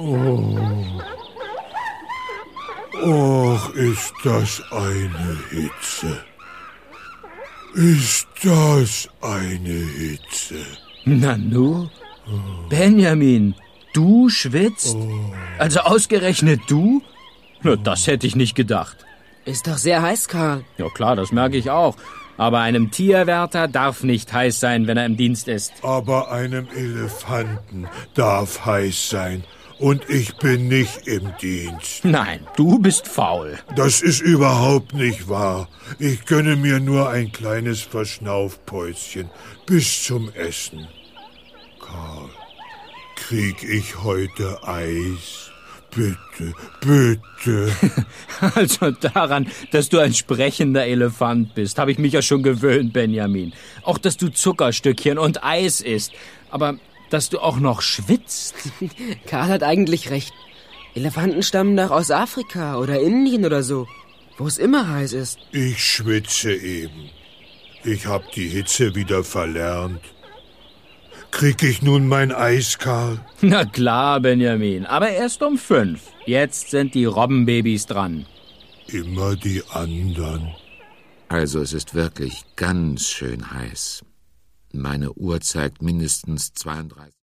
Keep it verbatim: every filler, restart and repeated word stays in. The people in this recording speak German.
Oh. Och, ist das eine Hitze. Ist das eine Hitze. Nanu? Benjamin, du schwitzt? Oh. Also ausgerechnet du? Na, das hätte ich nicht gedacht. Ist doch sehr heiß, Karl. Ja klar, das merke ich auch. Aber einem Tierwärter darf nicht heiß sein, wenn er im Dienst ist. Aber einem Elefanten darf heiß sein. Und ich bin nicht im Dienst. Nein, du bist faul. Das ist überhaupt nicht wahr. Ich gönne mir nur ein kleines Verschnaufpäuschen bis zum Essen. Karl, krieg ich heute Eis? Bitte, bitte. Also daran, dass du ein sprechender Elefant bist, habe ich mich ja schon gewöhnt, Benjamin. Auch, dass du Zuckerstückchen und Eis isst. Aber dass du auch noch schwitzt. Karl hat eigentlich recht. Elefanten stammen doch aus Afrika oder Indien oder so, wo es immer heiß ist. Ich schwitze eben. Ich hab die Hitze wieder verlernt. Krieg ich nun mein Eis, Karl? Na klar, Benjamin, aber erst um fünf. Jetzt sind die Robbenbabys dran. Immer die anderen. Also es ist wirklich ganz schön heiß. Meine Uhr zeigt mindestens zweiunddreißig.